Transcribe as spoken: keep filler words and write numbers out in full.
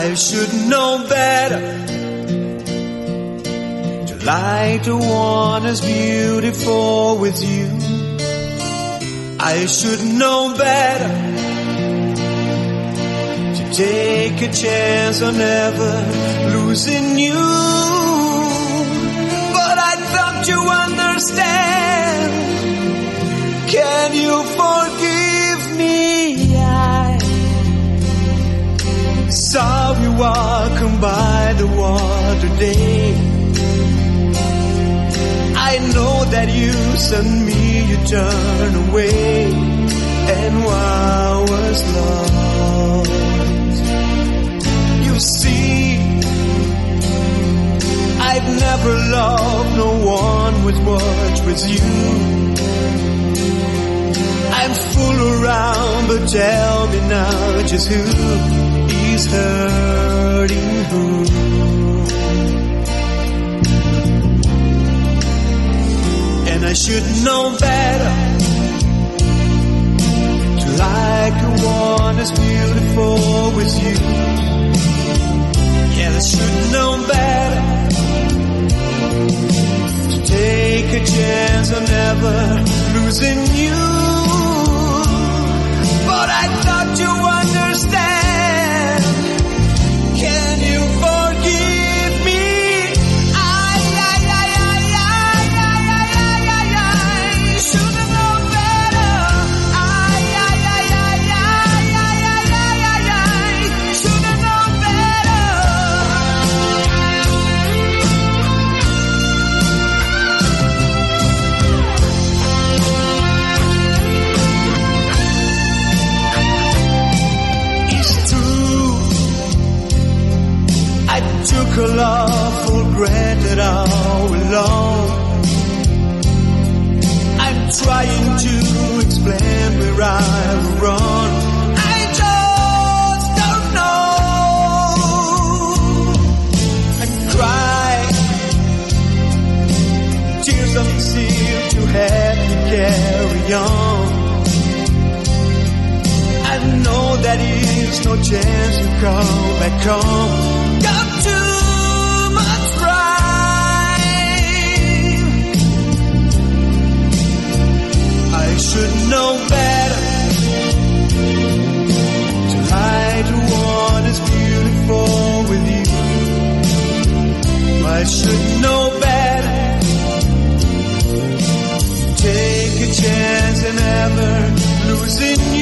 I should know better to like the one as beautiful with you. I should know better to take a chance on never losing you. But I thought you understand. Can you forgive me? I saw you walking by the water day. I know that you sent me, you turned away, and I was lost. You see, I've never loved no one with much with you. I'm full around, but tell me now just who is hurting who. And I should know better to like a one as beautiful with you. Yeah, I should know better to take a chance on never losing you. But I thought you understand. Can you forgive me? I, I, I, I, I, I, I, I, I should have known better. I, I, I, I, I, I, I, I, should have known better. It's true, I took a love for granted all along. I'm trying to explain where I was wrong. I just don't know. I cry, tears don't seem to have to carry on. I know that is no chance to come back home. Got too much pride. I should know better to hide the one as beautiful with you. I should know better. Take a chance and never losing you.